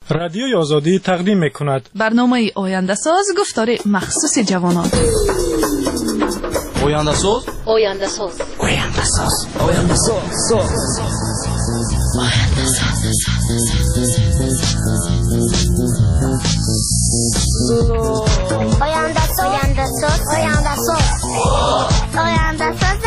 رادیوی آزادی تقدیم می‌کند برنامه آینده ساز گفتار مخصوص جوانان. آینده ساز آینده ساز آینده ساز آینده ساز آینده ساز آینده ساز آینده ساز آینده ساز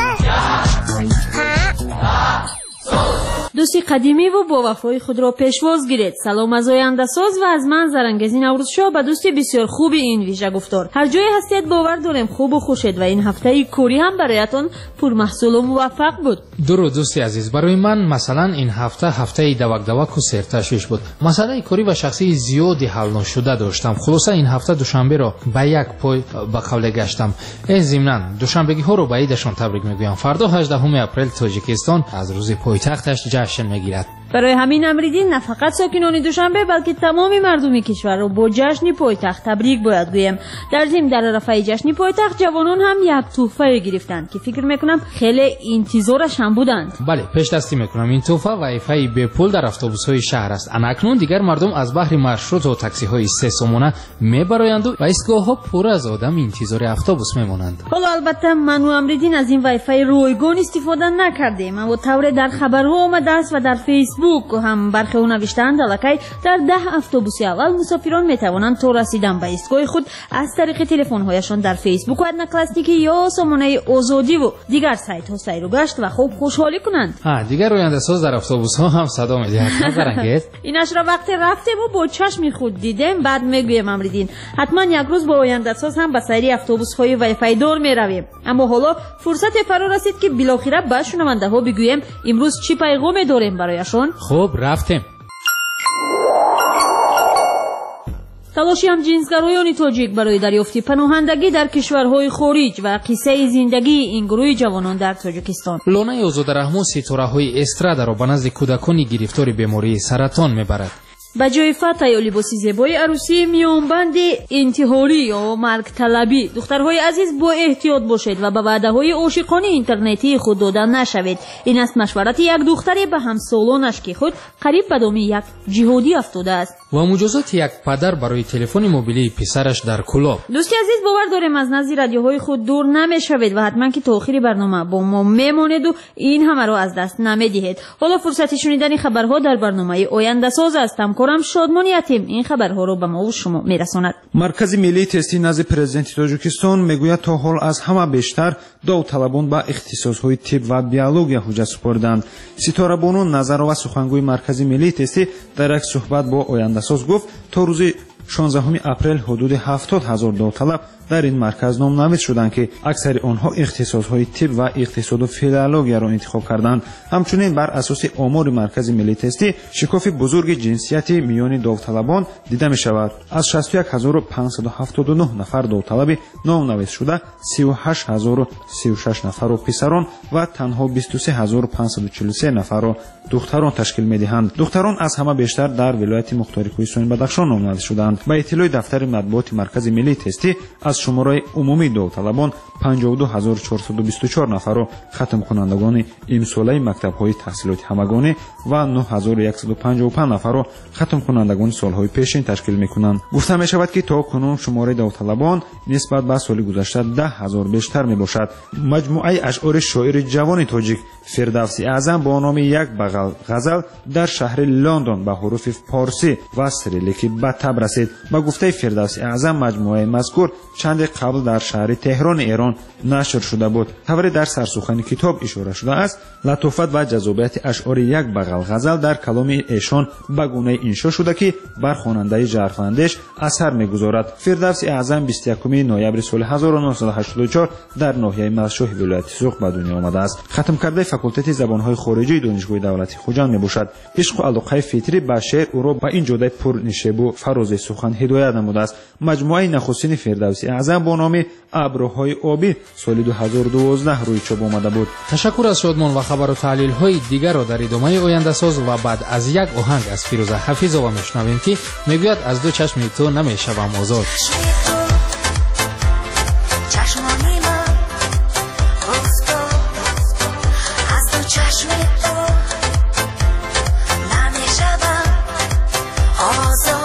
دوستی قدیمی و با وفای خود را پیشواز گیرید. سلام از آینده ساز و از من زرنگزین نوروزشاه به دوستی بسیار خوب این ویژه گفتار. هر جای هستید باور داریم خوب و خوشید و این هفته کوری هم برایتان پرمحصول و موفق بود. درود دوستی عزیز. برای من مثلا این هفته دوک و سرتشویش بود. مسئله کوری و شخصی زیادی حل نشده داشتم. خلاصه این هفته دوشنبه را به یک پای به قوله گشتم. ضمناً دوشنبگی ها رو به عیدشان تبریک میگویم. فردا 18 اپریل تاجیکستان از روز پایتختش جشن میگیرد. برای همین امریدین نه فقط ساکنان دوشنبه بلکه تمام مردم کشور را با جشن پایتخت تبریک باید گویم. در ضمن در رفع جشن پایتخت جوانان هم یک تحفه گرفتند که فکر میکنم خیلی انتظارش هم بودند. بله پیش دستی میکنم این تحفه وایفای بی پول در اتوبوس‌های شهر است. اکنون دیگر مردم از بحر مارشروت و تاکسی های 3 سومانه میبرایند و ایستگاه‌ها پر از آدم انتظار اتوبوس میمانند. حالا البته من و امریدین از این وایفای رایگان استفاده نکردیم اما طور در خبرها آمده است و در فیسبوک هم برخی نوشتند الکی در 10 اتوبوس اول مسافران میتوانند تا رسیدن به ایستگاه خود از طریق تلفن‌هایشان در فیسبوک و کلاسیکی یا سامانه آزادی و دیگر سایت ها سیر و گشت و خوب خوشحالی کنند. دیگر آینده ساز در اتوبوس ها هم صدا می‌دهد. نظرانگیز اینش را وقتی رفتیم و با چشم خود دیدیم بعد میگویم امریدین حتما یک روز با آینده ساز هم به سری اتوبوس های وایفای دار میرویم. اما حالا فرصت فرا رسید که بالاخره به شنونده ها بگویم امروز چی پیغامی داریم برایشان. خب رفتیم. تلاشی هم جنسگرایان تاجیک برای دریافت پناهندگی در کشورهای خارج و قصه زندگی این گروه جوانان در تاجیکستان. لونه آزادرحمان ستاره‌های استرادا را به نزد کودکان گرفتار بیماری سرطان میبرد. با جای فتح یا لباس زیبای عروسی میانبند انتحاری یا مرگ طلبی دخترهای عزیز با احتیاط باشید و به وعده‌های عاشقانه اینترنتی خود داده نشوید. این است مشورت یک دختری به همسالانش که خود قریب به دام یک جهادی افتاده است و مجازات یک پدر برای تلفن موبیلی پسرش در کلاه. دوستی عزیز باور داریم از نزد رادیوهای خود دور نمیشوید و حتما که تا آخر برنامه با ما میمانید و این همه را از دست نمیدهید. حالا فرصت شنیدن خبرها در برنامه آینده ساز است. کورم شادمان یتیم این خبرها رو به ما و شما میرساند. مرکز ملی تستی نزد پرزیدنت تاجیکستان میگوید تا حال از همه بیشتر داوطلبان به اختصاصهای طب و بیولوژیا حجت سپردند. ستاره بانو نظرآور سخنگوی مرکز ملی تستی در یک صحبت با آینده ساز گفت تا روز 16 اپریل حدود 70,000 داوطلب در این مرکز نامنویس شدند که اکثر آنها اختصاصهای طب و اقتصاد و فیلولوژیا را انتخاب کردند. همچنین بر اساس آمار مرکز ملی تستی شکاف بزرگ جنسیتی میان داوطلبان دیده می شود. از 61,579 نفر داوطلب نامنویس شده 38,036 نفر را پسران و تنها 23,543 نفر را دختران تشکیل می دهند. دختران از همه بیشتر در ولایت مختار کوهستان بدخشان نامنویس شدند. به اطلاع دفتر مطبوعات مرکز ملی تستی از شماره عمومی داوطلبان 52,424 نفر را ختم کنندگان امساله مکتب‌های تحصیلات همگانی و 9,155 نفر را ختم کنندگان سال‌های پیشین تشکیل می‌کنند. گفته می‌شود که تا کنون شماره داوطلبان نسبت به سال گذشته 10,000 بیشتر میباشد. مجموعه اشعار شاعر جوان تاجیک فردوسی اعظم با نام یک بغل غزل در شهر لندن به حروف فارسی و سریلیکی به تب رسید. با گفته فردوسی اعظم مجموعه مذکور چند قبل در شهر تهران ایران نشر شده بود. طور در سرسخن کتاب اشاره شده است لطافت و جذابیت اشعار یک بغل غزل در کلام ایشان به گونه انشا شده که بر خواننده ژرفاندیش اثر می‌گذارد. فردوسی اعظم 21 نوامبر سال 1984 در ناحیه مشهور ولایت سوق به دنیا آمده است. ختم کرده فاکولته زبان‌های خارجی دانشگاه دولتی خوجند میباشد. عشق و علاقه فطری به شعر او را به این جوده پرنشیب و فراز سخن هدایت نموده است. مجموعه نخستین فردوسی اعظم با نام ابروهای آبی سال 2012 روی چوب آمده بود. تشکر از شادمان و خبر و تحلیل های دیگر را در ادامه آینده ساز و بعد از یک آهنگ از فیروزه حفیظova میشنویم که میگوید از دو چشم تو نمیشوم آزاد. Also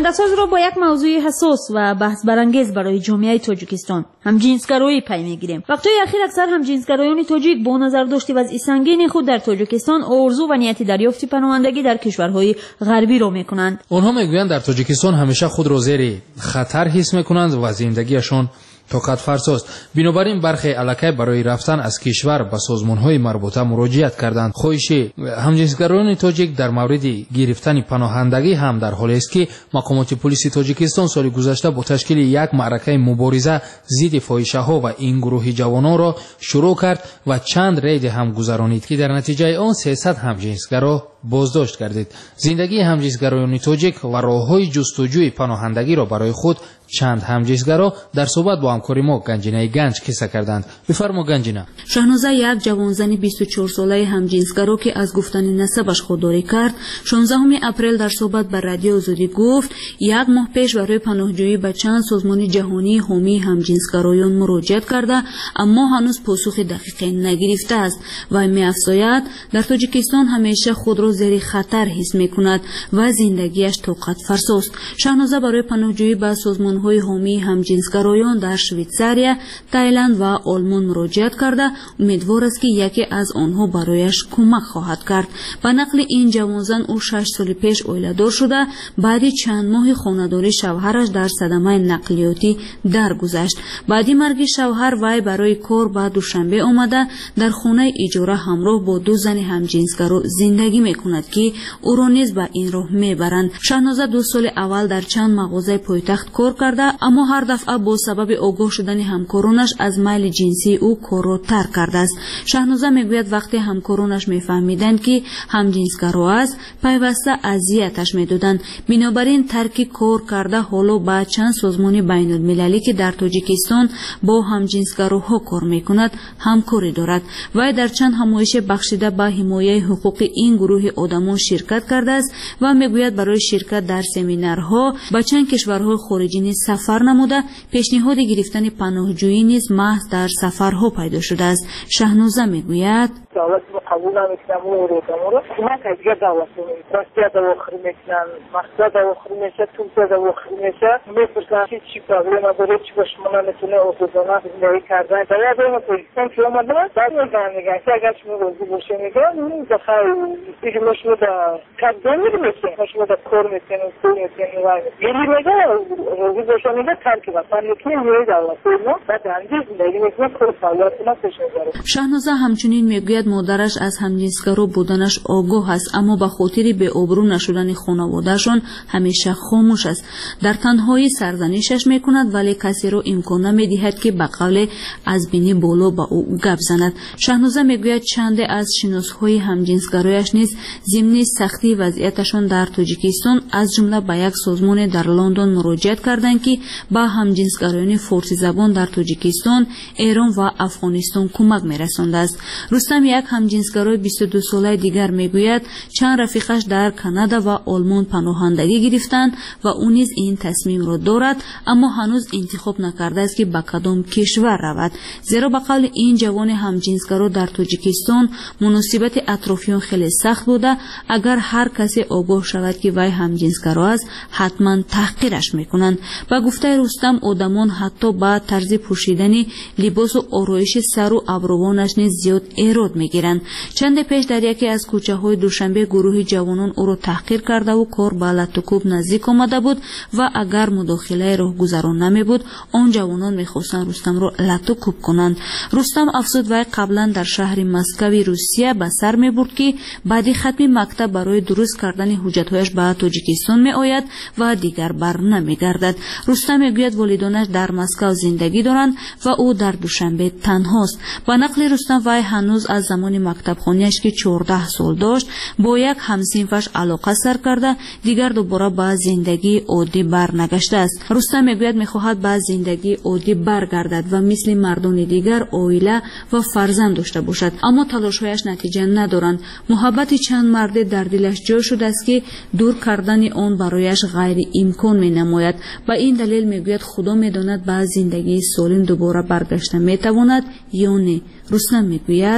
خبرساز را با یک موضوع حساس و بحث برانگیز برای جامعه تاجیکستان، همجنسگرایی پی میگیریم. وقتهای اخیر اکثر همجنسگرایان تاجیک با نظر داشته وضع سنگین خود در تاجیکستان آرزو و نیت دریافت پناهندگی در کشورهای غربی را میکنند. آنها میگویند در تاجیکستان همیشه خود را زیر خطر حس میکنند و زندگیشان طاقت فرساست. بنابراین برخی الکی برای رفتن از کشور به سازمان‌های مربوطه مراجعت کردند. خواهش همجنسگرایان تاجیک در مورد گرفتن پناهندگی هم در حالی است که مقامات پلیس تاجیکستان سال گذشته با تشکیل یک معرکه مبارزه ضد فاحشه‌ها و این گروه جوانان را شروع کرد و چند رید هم گذرانید که در نتیجه آن 300 همجنسگرا بازداشت کردید. زندگی همجنسگرایان تاجیک و راه‌های جستجوی پناهندگی را برای خود چند همجنسگرا در صحبت با همکار ما گنجینه گنج کیسه کردند. بفرما گنجینه. شاهنازه یک جوانزن 24 ساله همجنسگرا که از گفتن نسبش خودداری کرد 16 اپریل در صحبت با رادیو آزادی گفت یک ماه پیش برای پناهجویی به چند سازمان جهانی حامی همجنسگرایان مراجعت کرده اما هنوز پاسخ دقیقی نگرفته است و می‌افزاید در تاجیکستان همیشه خود را زیر خطر حس می‌کند و زندگیش طاقت فرساست. شاهنازه برای پناهجویی به سازمان‌های حامی همجنسگرایان در شویتزاریا، تایلند و آلمان مراجعت کرده امیدوار است که یکی از آنها برایش کمک خواهد کرد. به نقل این جوانزن او 6 سال پیش اویله‌دار شده بعد چند ماه خانه‌داری شوهرش در صدمه نقلیاتی درگذشت. بعد مرگ شوهر وی برای کار به دوشنبه آمده در خانه اجاره همراه با دو زن همجنسگرا زندگی میکند که او را نیز به این راه میبرند. شاهنازه 2 سال اول در چند مغازه پایتخت کار کرده اما هر دفعه با سبب آگاه شدن همکارانش از میل جنسی او کار را ترک کرده است. شاهنازه میگوید وقتی همکارانش میفهمیدند که همجنسگرا است پیوسته اذیتش میدادند. بنابراین ترک کار کرده حالا با چند سازمان بین المللی که در تاجیکستان با همجنسگراها کار میکند همکاری دارد. وی در چند همایش بخشیده به حمایت حقوق این گروه آدمان شرکت کرده است و میگوید برای شرکت در سمینارها به چند کشورهای خارجی نیز سفر نموده پیشنهاد گرفتن پناهجویی نیز محض در سفرها پیدا شده است. شاهنازه میگوید دولت قبول نمیکنم و رو کمک از دیگه دولت راستی دواخری میکنن مقصد دواخری میشه تو دواخری میشه میپرسن که چی پرابلم داره چی با شما نمیتونه اتوزانه زندگی کردن باید بریم پاکستان که اومدن بعد میگن که اگر شما روزی باشه میگن این دفعه دیگه ما شما در کار میکنیم ما شما در کار میکنیم کار میکنیم یعنی میگه روزی باشه میگه ترک وطن میکنیم میره دولت ما بعد اندیز زندگی میکنیم کار فعالیت ما پیش میبره. شاهنازه همچنین میگوید مادرش از همجنسگرا بودنش آگاه است اما به خاطر به آبرو نشدن خانواده‌شان همیشه خاموش است. در تنهایی سرزنشش میکند ولی کسی را امکان نمیدهد که به قول از بینی بالا با او گپ زند. شاهنازه میگوید چند از شناسهای همجنسگرایش نیز ضمن سختی وضعیتشان در تاجیکستان از جمله به یک سازمان در لندن مراجعت کردند که به همجنسگرایان فارسی زبان در تاجیکستان، ایران و افغانستان کمک میرسانده است. رستم یک همجنسگرای 22 ساله دیگر میگوید چند رفیقش در کانادا و آلمان پناهندگی گرفتند و او نیز این تصمیم را دارد اما هنوز انتخاب نکرده است که به کدام کشور رود. زیرا به قول این جوان همجنسگرا در تاجیکستان مناسبت اطرافیان خیلی سخت بوده. اگر هر کسی آگاه شود که وی همجنسگرا است حتما تحقیرش میکنند. با گفته رستم آدمان حتی با طرز پوشیدن لباس و آرایش سر و ابروانش نیز زیاد ایراد میگیرند. چند پیش در یکی از کوچه های دوشنبه گروه جوانان او را تحقیر کرده و کار به لطوکوب نزدیک آمده بود و اگر مداخله راهگذران نمی بود آن جوانان میخواستند رستم را لطوکوب کنند. رستم افزود وی قبلا در شهر مسکو روسیه به سر می برد که بعد ختم مکتب برای درست کردن حجتهایش به تاجیکستان می آید و دیگر بر نمی گردد. رستم میگوید والدانش در مسکو زندگی دارند و او در دوشنبه تنهاست. با نقل رستم وی هنوز از زمان مکتب خانیش که 14 سال داشت با یک همسنفش علاقه سر کرده دیگر دوباره به زندگی عادی برنگشته است. رستم میگوید میخواهد به زندگی عادی برگردد و مثل مردان دیگر عائله و فرزند داشته باشد اما تلاشهایش نتیجه ندارند. محبت چند مرد در دلش جای شده است که دور کردن آن برایش غیر امکان مینماید. با این دلیل میگوید خدا میداند به زندگی سالم دوباره برگشته میتواند یا نه. رستم میگوید اینا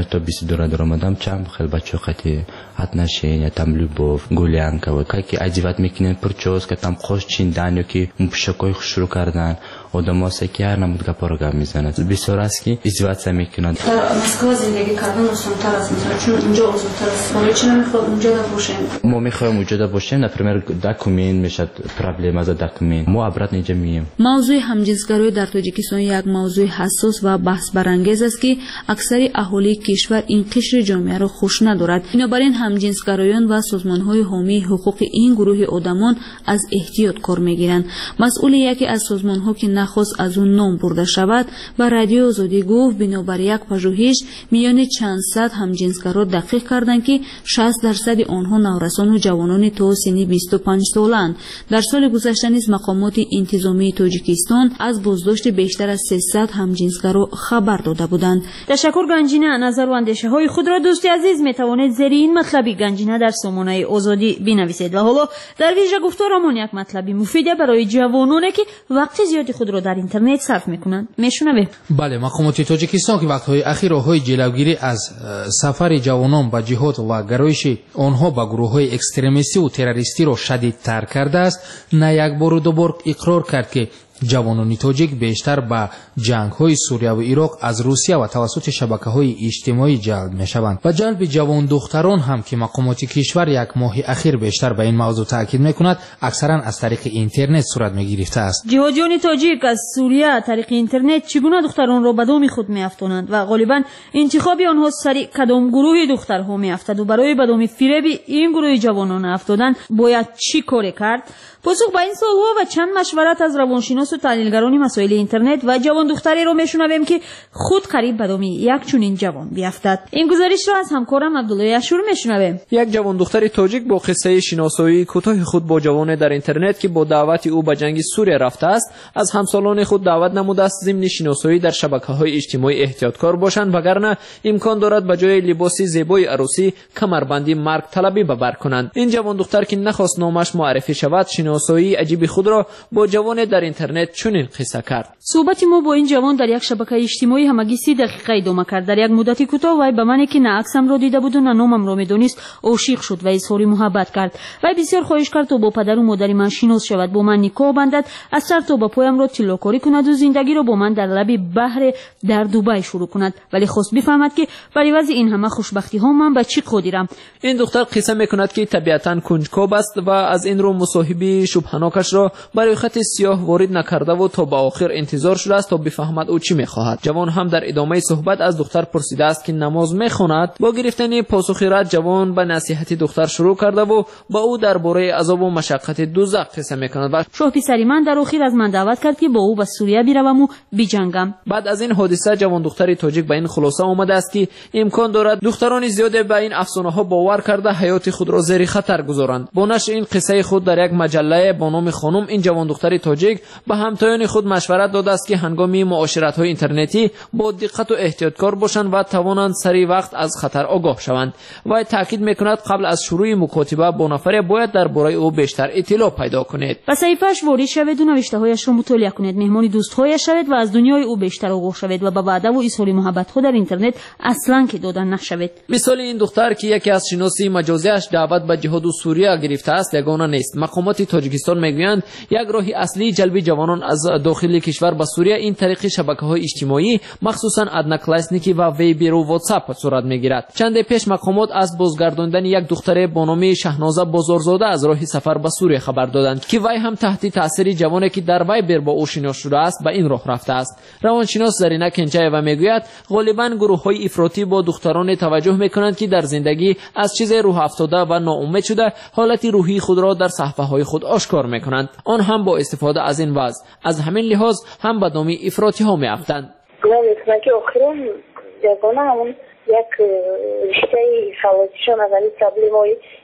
تا 22 درآمدم чам хел бачоқати отношения там любовь гулянка вот как одевать мекинен прическа там қошчиндан ёки мушакой шурӯ кардан одам ҳаст ки ҳар намуд гапаро гап мезанад бисёр аст ки изватсия мекунанд дар москва зиндагӣ кардан осонтар аст мисол чун инҷо озодтар аст барои чӣ намехоҳад унҷо да бошем мо мехоҳем унҷо да бошем например документ мешад проблема за документ мо обратно инҷа мием мавзӯи ҳамҷинсгароӣ дар тоҷикистон як мавзӯи ҳассос ва баҳсбарангез аст ки аксари аҳолии кишвар ин қишри ҷомеаро хуш надорад бинобар ин ҳамҷинсгароён ва созмонҳои ҳомии ҳуқуқи ин гурӯҳи одамон аз эҳтиёт кор мегиранд масъули яке аз созмонҳо ки нахост аз он ном бурда шавад ба радиои озодӣ гуфт бинобар як пажӯҳиш миёни чанд сад ҳамҷинсгаро дақиқ карданд ки 60% онҳо наврасону ҷавонони то синни 25 солаанд дар соли гузашта низ мақомоти интизомии тоҷикистон аз боздошти бештар аз 300 ҳамҷинсгаро хабар дода буданд. ташаккур ганҷина. назару андешаҳои худро дӯсти азиз метавонед зери ин матлаби ганҷина дар сомонаи озодӣ бинависед ва ҳоло дар вижа гуфторамон як матлаби муфида барои ҷавононе ки вақти зиёди худро дар интернет сарф мекунанд мешунавем. бале мақомоти тоҷикистон ки вақтҳои ахир роҳҳои ҷилавгирӣ аз сафари ҷавонон ба ҷиҳод ва гароиши онҳо ба гурӯҳҳои экстремистиву террористиро шадидтар кардааст на як бору дубор иқрор кард ки ҷавонони тоҷик бештар ба ҷангҳои сурияву ироқ аз русия ва тавассути шабакаҳои иҷтимоӣ ҷалб мешаванд. ба ҷалби ҷавондухтарон ҳам ки мақомоти кишвар як моҳи ахир бештар ба ин мавзӯъ таъкид мекунад аксаран аз тариқи интернет сурат мегирифтааст. ҷиҳодиёни тоҷик аз сурия тариқи интернет чӣ гуна духтаронро ба доми худ меафтонанд ва ғолибан интихоби онҳо сари кадом гурӯҳи духтарҳо меафтаду барои ба доми фиреби ин гурӯҳи ҷавонона афтодан бояд чӣ коре кард? посух ба ин суолҳо ва чанд машварат аз равоншиносу таҳлилгарони масоили интернет ва ҷавондухтареро мешунавем ки худ қариб ба доми як чунин ҷавон биафтад. ин гузаришро аз ҳамкорам абдуллои ашур мешунавем. як ҷавондухтари тоҷик бо қиссаи шиносоии кӯтоҳи худ бо ҷавоне дар интернет ки бо даъвати ӯ ба ҷанги сурия рафтааст аз ҳамсолони худ даъват намудааст зимни шиносоӣ дар шабакаҳои иҷтимоӣ эҳтиёткор бошанд вагарна имкон дорад ба ҷои либоси зебои арӯсӣ камарбанди маргталабӣ ба бар кунанд. ин ҷавондухтар ки нахост номаш муаррифӣ шавад шиносоии аҷиби худро бо ҷавоне дар интернет чунин қисса кард. суҳбати мо бо ин ҷавон дар як шабакаи иҷтимоӣ ҳамагӣ 30 дақиқа идома кард. дар як муддати кӯтоҳ вай ба мане ки на аксамро дида буду на номамро медонист ошиқ шуд ва изҳори муҳаббат кард. вай бисёр хоҳиш кард то бо падару модари ман шинос шавад, бо ман никоҳ бандад, аз сар то ба поямро тиллокорӣ кунад ва зиндагиро бо ман дар лаби баҳре дар дубай шурӯъ кунад, вале хост бифаҳмад ки бар ивази ин ҳама хушбахтиҳо ман ба чӣ қодирам. ин духтар қисса мекунад ки табиатан кунҷкоб аст ва аз ин рӯ мусоҳиби шубҳанокашро ба рӯйхати сиёҳ ворид накардаву то ба охир интизор шудааст то бифаҳмад ӯ чӣ мехоҳад. ҷавон ҳам дар идомаи суҳбат аз духтар пурсидааст ки намоз мехонад. бо гирифтани посухи рад ҷавон ба насиҳати духтар шурӯъ кардаву ба ӯ дар бораи азобу машаққати дузақ қисса мекунад. шоҳ писари ман дар охир аз ман даъват кард ки бо ӯ ба сурия бираваму биҷангам. баъд аз ин ҳодиса ҷавондухтари тоҷик ба ин хулоса омадааст ки имкон дорад духтарони зиёде ба ин афсонаҳо бовар карда ҳаёти худро зери хатар гузоранд. бо нашри ин қиссаи худ дар як маҷаллае бо номи хонум ин ҷавондухтари тоҷик ба ҳамтоёни худ машварат додааст ки ҳангоми муоширатҳои интернетӣ бо диққату эҳтиёткор бошанд ва тавонанд сари вақт аз хатар огоҳ шаванд. вай таъкид мекунад қабл аз шурӯъи мукотиба бо нафаре бояд дар бораи ӯ бештар иттилоъ пайдо кунед. ба саҳифааш ворид шаведу навиштаҳояшро мутолиа кунед, меҳмони дӯстҳояш шавед ва аз дунёи ӯ бештар огоҳ шавед ва ба ваъдаву изҳори муҳаббатҳо дар интернет аслан ки дода нашавед. мисоли ин духтар ки яке аз шиноси маҷозиаш даъват ба ҷиҳоду сурия гирифтааст ягона нест. мақомоти тоҷикистон мегӯянд як роҳи аслии ҷалби ҷавонон аз дохили кишвар ба сурия ин тариқи шабакаҳои иҷтимоӣ махсусан одноклассники ва вейберу вотсап сурат мегирад. чанде пеш мақомот аз бозгардондани як духтаре бо номи шаҳноза бозорзода аз роҳи сафар ба сурия хабар доданд ки вай ҳам таҳти таъсири ҷавоне ки дар вайбер бо ӯ шинос шудааст ба ин роҳ рафтааст. равоншинос зарина кенҷаева мегӯяд ғолибан гурӯҳҳои ифротӣ бо духтароне таваҷҷӯҳ мекунанд ки дар зиндагӣ аз чизе рӯҳафтода ва ноумед шуда ҳолати рӯҳии худро дар саҳифаҳои худ ошкор мекунанд. он ҳам бо истифода аз ин вазъ аз ҳамин лиҳоз ҳам ба доми ифротиҳо меафтанд. гумон мекунам ки охирон ягона ҳамон як риштаи халосишон аз ҳамин проблемаҳои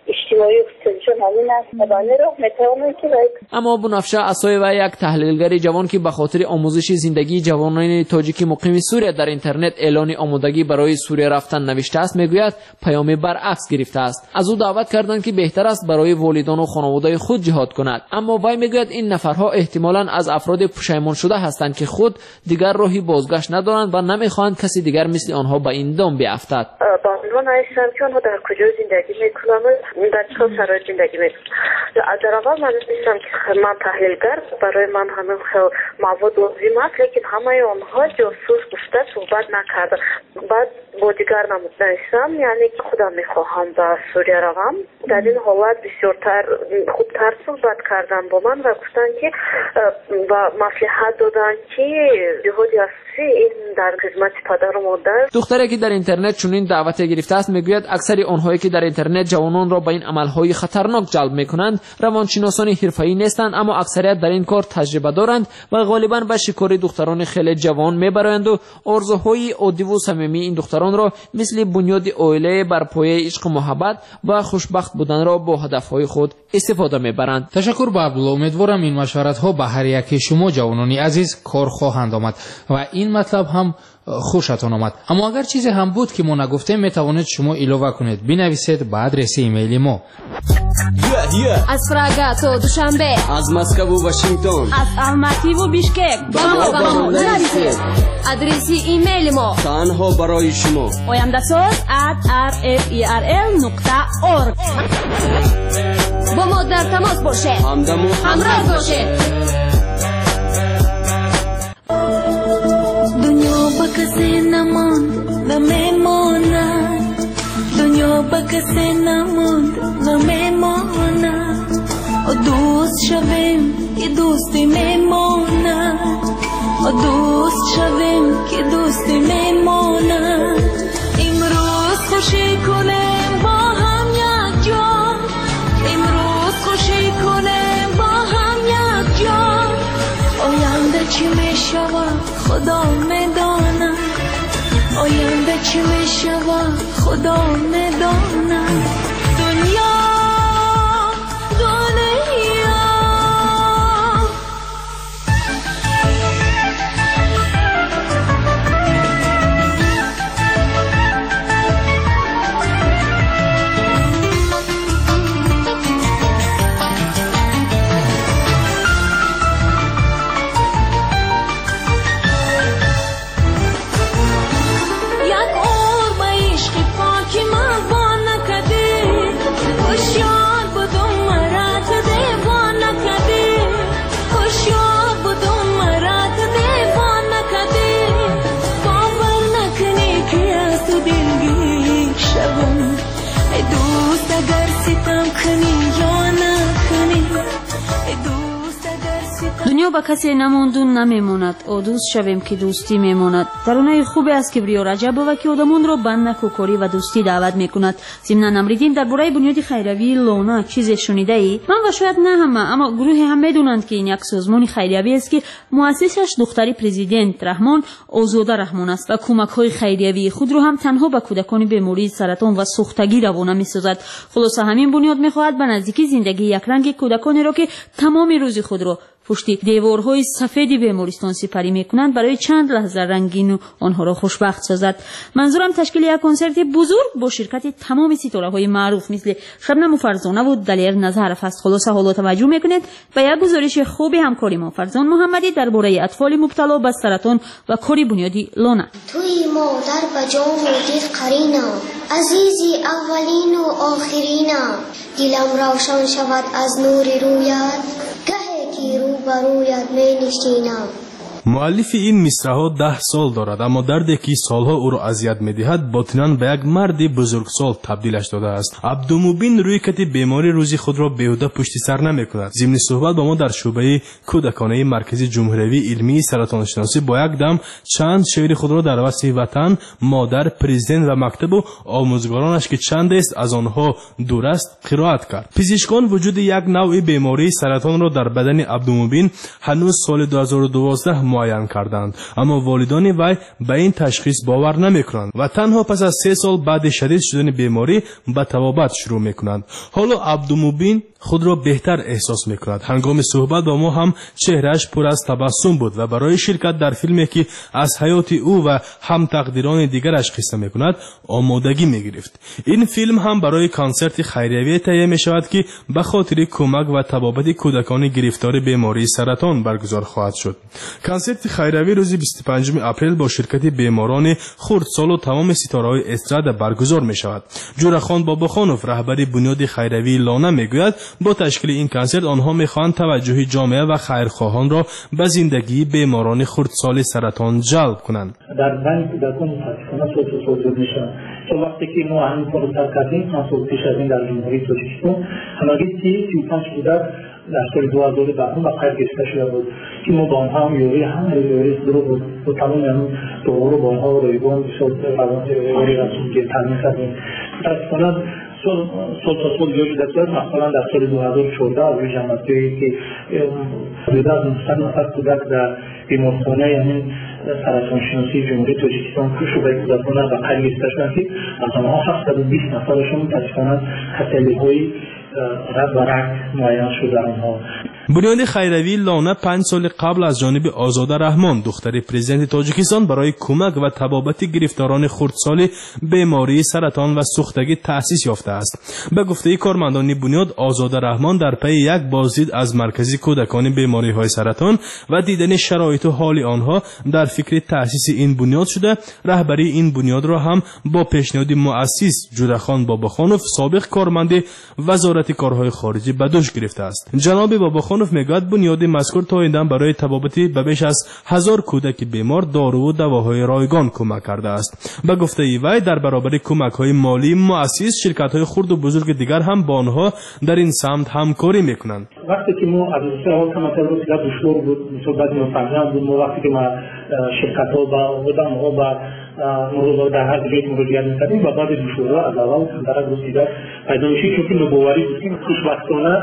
اجتماعی اقتصادیشون همین است و بنده رو میتوانم که اما بنفشه اسای و یک تحلیلگر جوان که به خاطر آموزش زندگی جوانان تاجیک مقیم سوریه در اینترنت اعلان آمادگی برای سوریه رفتن نوشته است میگوید پیام برعکس گرفته است. از او دعوت کردند که بهتر است برای والدان و خانواده خود جهاد کند، اما وی میگوید این نفرها احتمالاً از افراد پشیمان شده هستند که خود دیگر راهی بازگشت ندارند و نمیخواهند کسی دیگر مثل آنها به این دام بیفتد. با عنوان هستم که آنها در کجا زندگی میکنند، در چه شرایط زندگی میکنند. در اول من میگم که من تحلیلگر، برای من همین مواد لازم است، لیکن همه آنها جاسوس گفته صحبت نکردند. بعد با دیگر نمودنشم، یعنی خودم میخواهم به سوریه روم. در این حالت بسیارتر خوبتر صحبت کردن با من و گفتن که و مصلحت دادن که جهادی اساسی این در خدمت پدر و مادر. دختری که در اینترنت چنین دعوت گرفته است میگوید اکثر آنهایی که در اینترنت جوانان را به این عملهای خطرناک جلب میکنند روانشناسان حرفه‌ای نیستند، اما اکثریت در این کار تجربه دارند و غالبا به شکار دختران خیلی جوان میبرند و آرزوهای عادی و صمیمی این دختران را مثل بنیاد عائله بر پایه عشق و محبت و خوشبخت بودن را با هدفهای خود استفاده میبرند. تشکر با عبدالله. امیدوارم این مشورت ها به هر یک شما جوانانی عزیز کار خواهند آمد و این مطلب هم خوشتان آمد. اما اگر چیزی هم بود که ما نگفتیم میتوانید شما اضافه کنید، بنویسید به آدرس ایمیل ما. از پراگا تا دوشنبه، از مسکو و واشنگتن، از الماتی و بیشکک با ما نویسید. آدرس ایمیل ما تنها برای شما oyandasaz@rferl.org. با ما در تماس باشید، همراه باشید. دنیا با کسی نماند نمیماند، دنیا با کسی نماند نمیماند. دوست شویم که دوستی میماند، دوست شویم که دوستی میماند. امروز خوشی کنیم با هم یک جا، امروز خوشی کنیم با هم یک جا. آینده چی میشود خدا میداند، آینده چی میشود خدا میداند. دنیا دنیا با کسی نماند و نمیماند، دوست شویم که دوستی میماند. ترانه خوبی است که کبریا رجبووا که آدمان را به نکوکاری و دوستی دعوت میکند. ضمن امریدین درباره بنیاد خیریوی لونا چیزی شنیده ای؟ من و شاید نه همه، اما گروهی هم میدونند که این یک سازمان خیریوی است که مؤسسش دختری پرزیدنت رحمان آزاده رحمان است و کمک‌های خیریوی خود را هم تنها به کودکان بیماری سرطان و سوختگی روانه می‌سازد. خلاصه همین بنیاد می‌خواهد به نزدیکی زندگی یکرنگ کودکانی را که تمام روز خود را پشت دیوارهای سفید بیمارستان سپری میکنند برای چند لحظه رنگین آنها را خوشبخت سازد. منظورم تشکیل یک کنسرت بزرگ با شرکت تمام ستاره‌های معروف مثل شبنم فرزانه و دلیر نظرف است. خلاصه حالا توجه میکنید به یک گزارش خوبی همکاری ما فرزان محمدی درباره اطفال مبتلا به سرطان و کاری بنیادی لونا. توی مادر به جام دید قرینا، عزیزی اولین و آخرینا، دلم روشن شود از نور رویت، رو برویت می نشینم. مؤلف این مصرع‌ها 10 سال دارد، اما دردی که سالها او را اذیت می‌دهد باطناً به یک مرد بزرگسال تبدیلش داده است. عبدالمبین روی کت بیماری روزی خود را بیهوده پشت سر نمی‌کند. ضمن صحبت با ما در شعبه کودکانه مرکز جمهوری علمی سرطان شناسی با یک دم چند شعر خود را در وصف وطن، مادر، پرزیدنت و مکتب و آموزگارانش که چند است از آنها دور است قرائت کرد. پزشکان وجود یک نوع بیماری سرطان را در بدن عبدالمبین هنوز سال 2012 معین کردند، اما والدان وی به این تشخیص باور نمیکنند و تنها پس از 3 سال بعد شدید شدن بیماری به طبابت شروع میکنند. حالا عبدالمبین خود را بهتر احساس میکند. هنگام صحبت با ما هم چهرهش پر از تبسم بود و برای شرکت در فیلمی که از حیات او و هم تقدیران دیگرش قصه میکند آمادگی میگرفت. این فیلم هم برای کنسرت خیریه تهیه میشود که به خاطر کمک و طبابت کودکان گرفتار بیماری سرطان برگزار خواهد شد. کنسرت خیریه روز 25 اپریل با شرکت بیماران خردسال و تمام ستاره‌های استراد برگزار میشود. جورخان باباخانوف رهبر بنیاد خیریه لانه میگوید با تشکیل این کنسرت آنها میخواهند توجه جامعه و خیرخواهان را به زندگی بیماران خردسال سرطان جلب کنند. در بین کودکان متاسفانه صورت میشن. تو وقتی که ما همین کارو کردیم ما پیش از این در جمهوری تاجیکستان همگی 35 کودک در سال 2010 با خیر گرفته شده بود که ما با آنها هم یوری درو با تمام اون دوره با آنها رایگان شد روان یوری رسول که تامین کردیم. متاسفانه سال یوری داشت. مثلا در سال 2014 از جمعیتی که حدود از 900 نفر کودک در بیمارخانه یعنی سرطان شناسی جمهوری تاجیکستان شعبه کودکان به خیر گرفته شدند که از آنها 720 نفرشون متاسفانه خستگی‌های رگ و رگ معاین شد در آنها. بنیاد خیریه لانه 5 سال قبل از جانب آزاده رحمان دختر پرزیدنت تاجیکستان برای کمک و طبابت گرفتاران خردسال بیماری سرطان و سوختگی تأسیس یافته است. به گفته کارمندان بنیاد، آزاده رحمان در پی یک بازدید از مرکز کودکان بیماری های سرطان و دیدن شرایط و حال آنها در فکر تأسیس این بنیاد شده. رهبری این بنیاد را هم با پیشنهاد مؤسس جورخان باباخانوف سابق کارمند وزارت کارهای خارجی به دوش گرفته است. جناب باباخانوف میگوید بنیاد مذکور تا آینده برای طبابت به بیش از 1000 کودک بیمار دارو و دواهای رایگان کمک کرده است. به گفته وی در برابر کمک‌های مالی مؤسس شرکت‌های خرد و بزرگ دیگر هم با آنها در این سمت همکاری میکنند. وقتی که ما از اصلاحات کمتر رو که دشوار بود مثلا بعد مفهوم بود ما وقتی که ما شرکت‌ها با آدم‌ها با مروضات در هر جای مراجعه می‌کردیم و بعد دشوارا از اول در رسیدگی پیدا میشه چون نوبواری بودیم خوشبختانه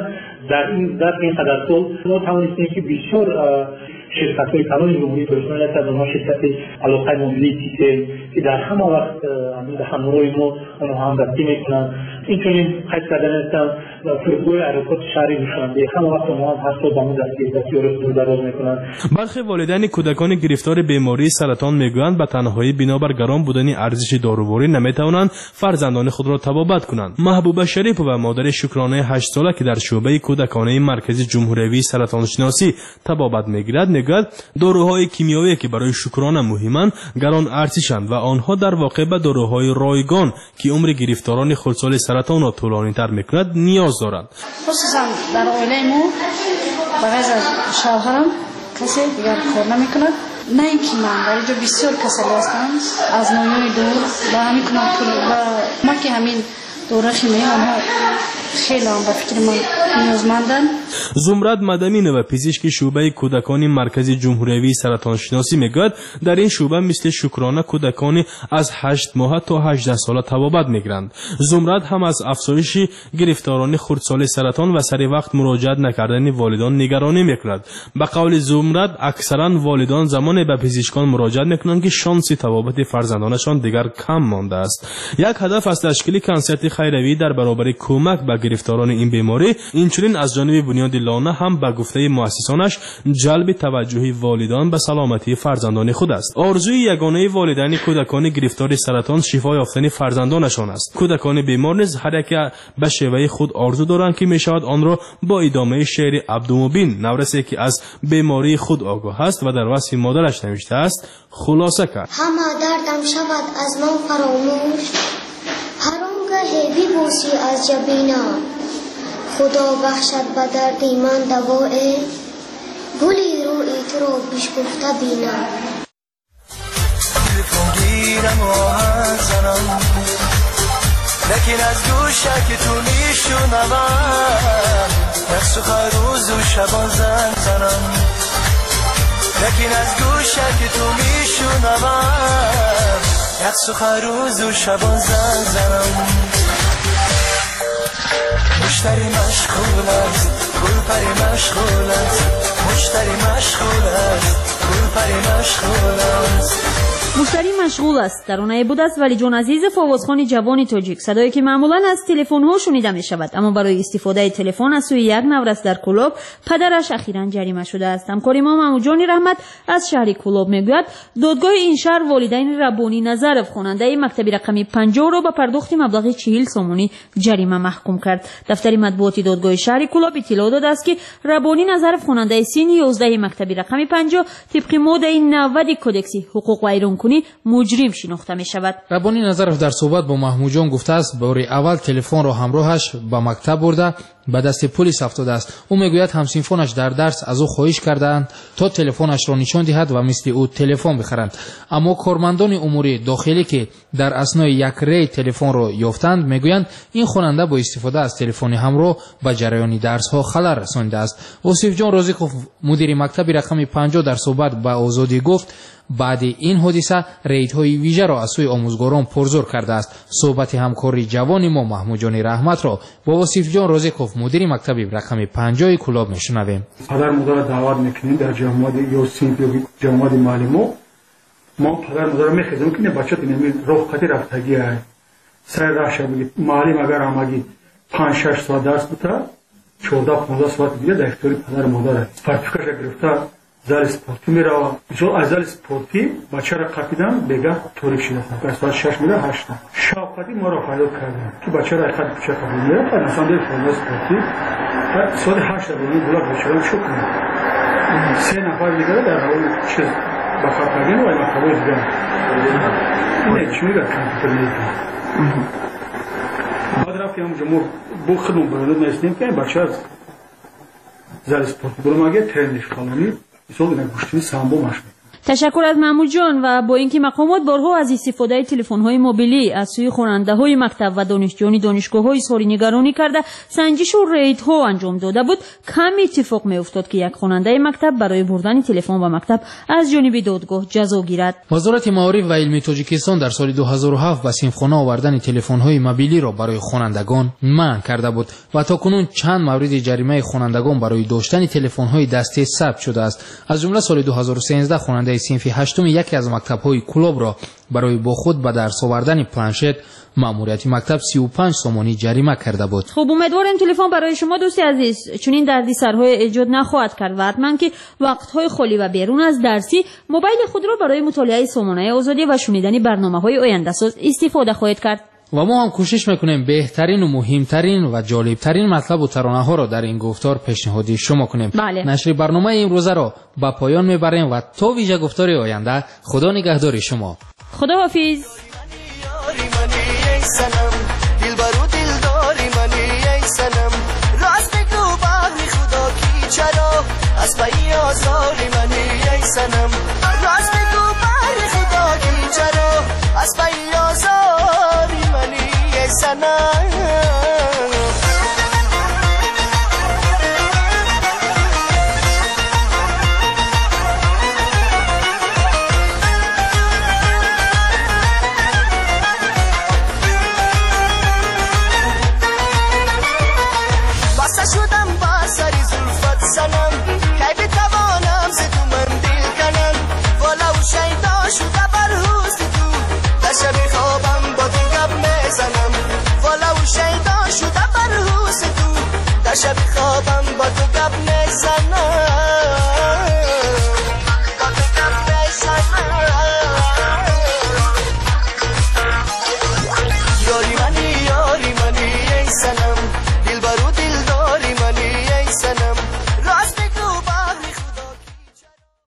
در این قدر سال ما توانستیم که بسیار شرکت‌های کلان جمهوری تاجیکستان یک از آنها شرکت علاقه ملی تیسل که در همه وقت در همراهی ما آنها همدستی میکنند. اینچنین قید کردن هستند فرودگاه اروپورت شهری دوشنبه همه وقت ما هم هر سال با ما دستیاری دراز میکنند. برخی والدین کودکان گرفتار بیماری سرطان میگویند به تنهایی بنابر گران بودن ارزش داروواری نمیتوانند فرزندان خود را طبابت کنند. محبوبه شریف و مادر شکرانه 8 ساله که در شعبه کودکانه مرکز جمهوری سرطان شناسی طبابت میگیرد میگوید داروهای کیمیایی که برای شکرانه مهمند گران ارزشند و آنها در واقع به داروهای رایگان که عمر گرفتاران خردسال سرطان را طولانی‌تر میکند نیاز دارند. خصوصا در عائله ما بغیر از شوهرم کسی دیگر کار نمیکند. نه اینکه من در اینجا بسیار کسل هستم از نوعی دور و همین و ما که همین دوره خیلی آنها خیلی هم به فکر من نیازمندن. زمرد مدمین و پزشک شعبه کودکان مرکز جمهوری سرطان شناسی میگوید در این شعبه مثل شکرانه کودکان از 8 ماه تا 18 ساله طبابت میگیرند. زمرد هم از افزایش گرفتاران خردسال سرطان و سری وقت مراجعت نکردن والدان نگرانی میکند. به قول زمرد اکثرا والدان زمان به پزشکان مراجعت میکنند که شانس طبابت فرزندانشان دیگر کم مانده است. یک هدف از تشکیل کنسرت خیریه در برابر کمک به گرفتاران این بیماری اینچنین از جانب بنیاد لانه هم به گفته مؤسسانش جلب توجه والدان به سلامتی فرزندان خود است. آرزوی یگانه والدین کودکان گرفتار سرطان شفا یافتن فرزندانشان است. کودکان بیمار نیز هر یک به شیوه خود آرزو دارند که میشود آن را با ادامه شعر عبدالمبین نورسی که از بیماری خود آگاه است و در وصف مادرش نوشته است خلاصه کرد. همه دردم شود از من فراموش هرانگه بیبوسی از جبینا خدا بخشد به دردی من دوائه گلی روی تو رو پیش گفته بینا تلفن گیرم و آهنگ زنم لکن از گوشه که تو میشونم نفس و روز و شبان زنگ زنم لکن از گوشه که تو میشونم نفس و روز و شبان زنگ زنم مشتری مشغول است گل پری مشغول است مشتری مشغول است گل مشتری مشغول است ترانه بود است ولی جون عزیز فوازخوان جوان تاجیک صدایی که معمولا از تلفن ها شنیده می شود اما برای استفاده تلفن از سوی یک نورس در کلوب پدرش اخیراً جریمه شده است. همکار ما محمود رحمت از شهر کلوب میگوید دادگاه این شهر والدین ربانی نظرف خواننده مکتب رقمی 50 را با پرداخت مبلغ 40 سومونی جریمه محکوم کرد. دفتر مطبوعاتی دادگاه شهر کلوب اطلاع داده است که ربانی نظرف خواننده سین 11 مکتب رقمی 50 طبق ماده 90 کدکس حقوق و ایرانکنی مجرم شناخته می شود. ربانی نظرف در صحبت با محمود جان گفته است بار اول تلفن را همراهش به مکتب برده به دست پلیس افتاده است. او میگوید همسنفانش در درس از او خواهش کردند تا تلفنش را نشان دهد و مثل او تلفن بخرند اما کارمندان امور داخلی که در اثنای یک ری تلفن را یافتند میگویند این خواننده با استفاده از تلفن همراه به جریان درس ها خلل رسانیده است. اوصیف جان رازیقوف مدیر مکتب رقم 50 در صحبت به آزادی گفت بعد این حادثه ریدهای ویژه را از سوی آموزگاران پرزور کرده است. صحبت همکاری جوان ما محمود جان رحمت را با اوصیف جان رازیقوف مدیر مکتب رقم 50 کلوب میشنویم. پدر مادر دعوت میکنیم در جامعه یا سینف یا جامعه معلم ما پدر مادر میخوایم که بچه تینمی رفقتی رفتگی است سر راه شد معلم اگر آمگی 5-6 ساعت درس بوده 14-15 ساعت دیگه در اختیار پدر مادر است. سرتیفیکتش گرفته زال سپورتی میره جو از زال سپورتی بچه را قاپیدن بگه توریک شده است ساعت 6 میره 8 شاوقتی ما را پیدا کردن که بچه را خود پیش قبول میره تا مثلا در فوتبال سپورتی ساعت 8 دیگه بلاک بچه‌ها شو کنه 3 نفر دیگه در حال چیز با خاطرین و مکتب دیگه نه چی میگه کامپیوتر میگه بعد رفتیم جمهور بو خدمت برنامه نشدیم که بچه از زال سپورتی برو مگه ترنش خالونی تشکر از محمود جان و با اینکه مقامات بارها از استفاده تلفن‌های موبیلی از سوی خواننده‌های مکتب و دانشجویان دانشگاه‌های ساری نگرانی کرده سنجش و ریدها انجام داده بود کم اتفاق می‌افتاد که یک خواننده مکتب برای بردن تلفن به مکتب از جانب دادگاه جزا گیرد. وزارت معارف و علم تاجیکستان در سال 2007 به صنفخانه آوردن تلفن‌های موبیلی را برای خوانندگان منع کرده بود و تاکنون چند مورد جریمه خوانندگان برای داشتن تلفن‌های دستی ثبت شده است. از جمله سال 2013 خواننده صنف هشتم یکی از مکتب‌های کلوب را برای با خود به درس آوردن پلنشت ماموریت مکتب 35 سومانی جریمه کرده بود. خب امیدوارم تلفن برای شما دوست عزیز چنین دردسرهای ایجاد نخواهد کرد و حتما که وقت‌های خالی و بیرون از درسی موبایل خود را برای مطالعه سامانه آزادی و شنیدن برنامه‌های آینده‌ساز استفاده خواهید کرد. و ما هم کوشش میکنیم بهترین و مهمترین و جالبترین مطلب و ترانه ها را در این گفتار پیشنهادی شما کنیم. بله. نشر برنامه امروزه را به پایان میبریم و تا ویژه گفتار آینده خدا نگهدار شما. خدا حافظ. از پایی آزاری منی ای سنم